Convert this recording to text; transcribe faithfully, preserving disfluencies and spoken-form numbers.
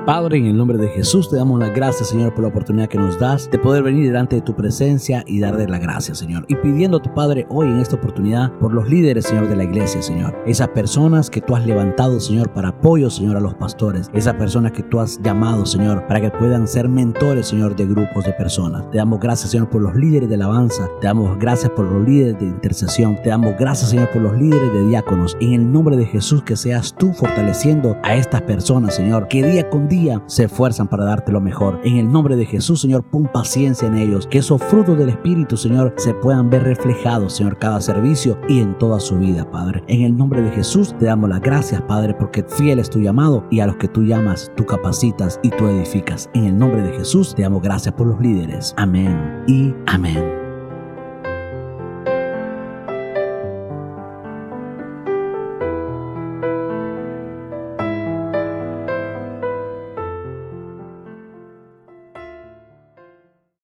Padre, en el nombre de Jesús te damos las gracias, Señor, por la oportunidad que nos das de poder venir delante de tu presencia y darle la gracia, Señor. Y pidiendo a tu Padre hoy en esta oportunidad por los líderes, Señor, de la iglesia, Señor. Esas personas que tú has levantado, Señor, para apoyo, Señor, a los pastores. Esas personas que tú has llamado, Señor, para que puedan ser mentores, Señor, de grupos de personas. Te damos gracias, Señor, por los líderes de alabanza. Te damos gracias por los líderes de intercesión. Te damos gracias, Señor, por los líderes de diáconos. En el nombre de Jesús, que seas tú fortaleciendo a estas personas, Señor, que día con día se esfuerzan para darte lo mejor. En el nombre de Jesús, Señor, pon paciencia en ellos, que esos frutos del Espíritu, Señor, se puedan ver reflejados, Señor, cada servicio y en toda su vida, Padre. En el nombre de Jesús te damos las gracias, Padre, porque fiel es tu llamado y a los que tú llamas, tú capacitas y tú edificas. En el nombre de Jesús te damos gracias por los líderes. Amén y amén.